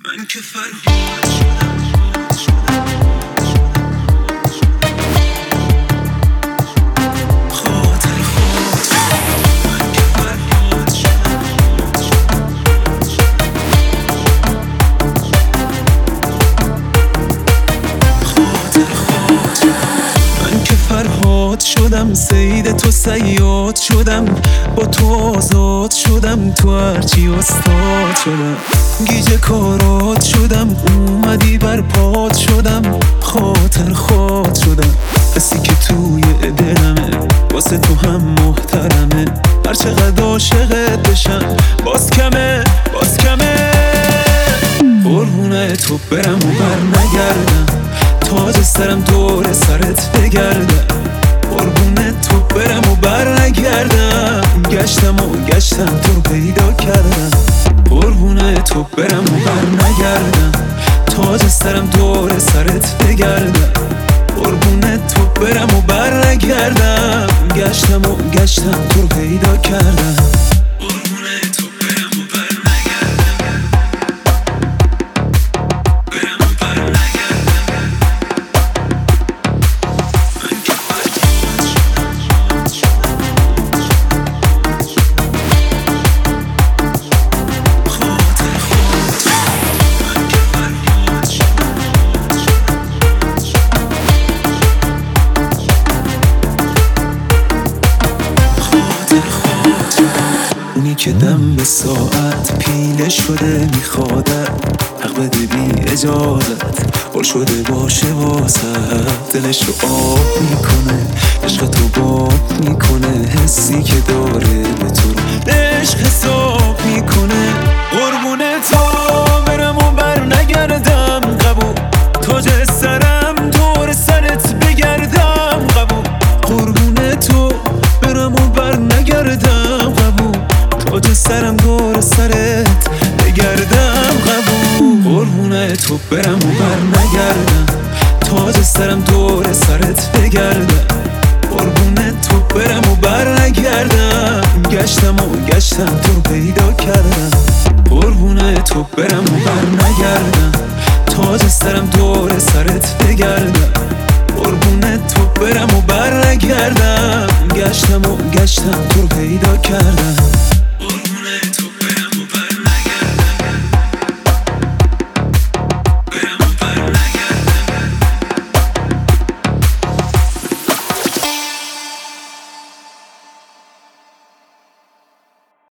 من که فرهاد شدم خاطر خود من که فرهاد شدم خاطر خود من که فرهاد شدم صید تو صیاد شدم با تو آزاد شدم تو هرچی استاد شدم گیج کارات شدم اومدی بر پات شدم خاطر خود شدم کسی که توی دلمه واسه تو هم محترمه هر چقدر عاشقت بشم باز کمه باز کمه قربونه تو برم و بر نگردم تاج سرم دور سرت بگردم قربونه تو برم و بر نگردم گشتم و گشتم تو رو پیدا کردم قربونه تو برم و بر نگردم تاج سرم دور سرت بگردم قربونه تو برم و بر نگردم گشتم و گشتم تو رو پیدا کردم قربونه تو برم و بر نگردم برم و بر نگردم من که فرهاد شدم خاطر خود من که فرهاد شدم خاطر خود اونی که دم به ساعت پیله شده میخوادت حق بده بی اجازت پر شده باشه واسه دلش رو آب میکنه عشق تو باب میکنه حسی که داره به تو رو عشق حساب میکنه قربونه تو برم و بر نگردم قبول تاج سرم دور سرت بگردم قبول قربونه تو برم و بر نگردم قبول تاج سرم دور سرت بگردم قبول قربونه تو برم و بر نگردم تاج سرم دور سرت بگردم قربونه تو برم و بر نگردم گشتم و گشتم تو رو پیدا کردم قربونه تو برم و بر نگردم تاج سرم دور سرت بگردم قربونه تو برم و بر نگردم گشتم و گشتم تو رو پیدا کردم